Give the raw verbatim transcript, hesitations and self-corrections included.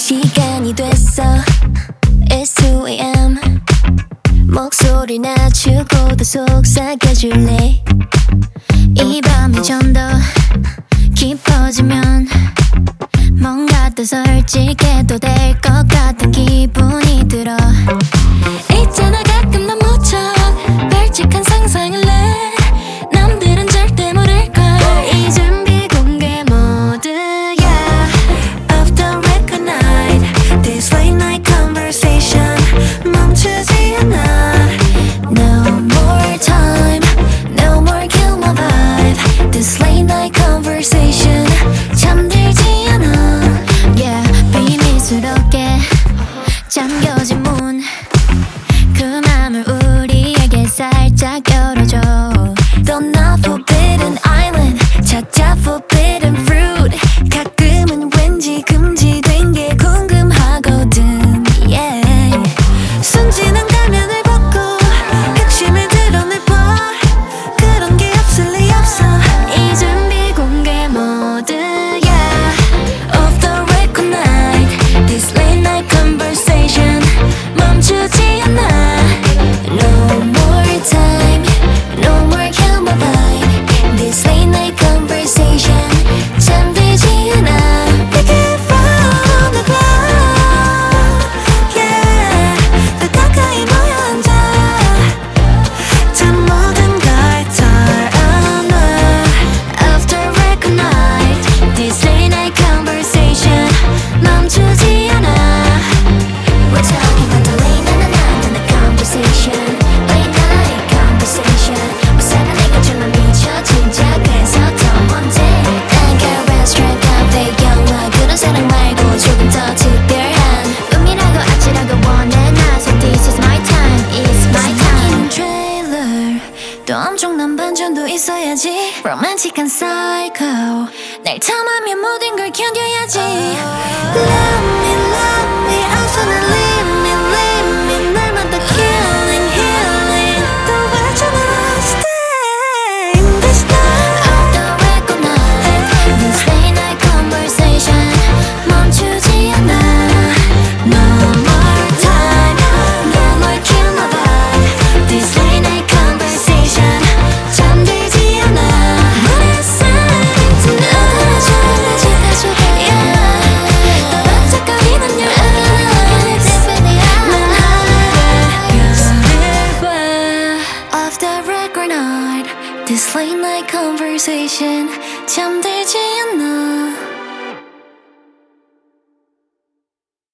시간이 됐어. It's two a m 목소리 낮추고도 속삭여줄래. 이 밤이 좀 더 깊어지면 뭔가 더 솔직해도 될 것 같은 기분이 들어. 있잖아 가끔 난 무척 발칙한 상상을 해. 남들은 절대 모를걸. 이 준비 공개 모드야. Off the record night, this late night conversation 멈추지 않아. No more time, no more kill my vibe. This late night conversation 잠들지 않아. Yeah, 비밀스럽게 잠겨진 문, 그 맘을 우리에게 살짝 열어줘. Don't not forbidden island, 찾아 forbidden fruit. 가끔은 왠지 금지된 게 궁금하거든. Yeah. 순진한 가면을 벗고 핵심을 드러내봐. 그런 게 없을 리 없어. 이 준비 공개 모드야. Off the record night, this late night conversation 멈추지 않아. No more time, no more kill my vibe. This late night conversation 잠들지 않아. Pick it from the ground, yeah. 더 가까이 모여 앉아. 다 모든 걸 털어놔. After record night, this late night conversation 멈추지 않아. We're talking about the late night, night, night, night conversation. Late night conversation. 무사가 내가 줄만 미쳐 진짜 그래서 더 먼저. I got restaurant cafe 영화 그런 사랑 말고 조금 더 특별한 꿈이라고 아찔하고 원해 나서 this is my time, it's my time. trailer 또 엄청난 반전도 있어야지. 로맨틱한 psycho 날 탐하면 모든 걸 견뎌야지. Love me, love me, absolutely leave me, leave me. 날마다 killing, healing. 또 왔잖아, stay in this night. Off the record night, this late night conversation 멈추지 않아. No more time, no more kill my vibe. This late night conversation 잠들지 않아. What is it tonight? 더 반짝거리는 your eyes. 난 하늘을 봐. Off the record night, this late night conversation 잠들지 않아.